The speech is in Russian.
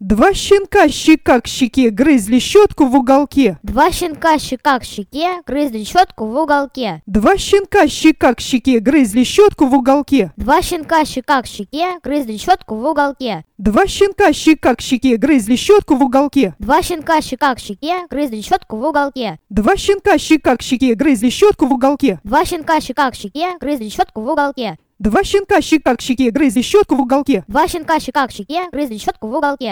Два щенка щека к щеке грызли щетку в уголке. Два щенка щека к щеке грызли щетку в уголке. Два щенка щека к щеке грызли щетку в уголке. Два щенка щека к щеке грызли щетку в уголке. Два щенка щека к щеке грызли щетку в уголке. Два щенка щека к щеке грызли щетку в уголке. Два щенка щека к щеке грызли щетку в уголке. Два щенка щека к щеке грызли щетку в уголке. Два щенка щека к щеке грызли щетку в уголке. Два щенка щека к щеке грызли щетку в уголке.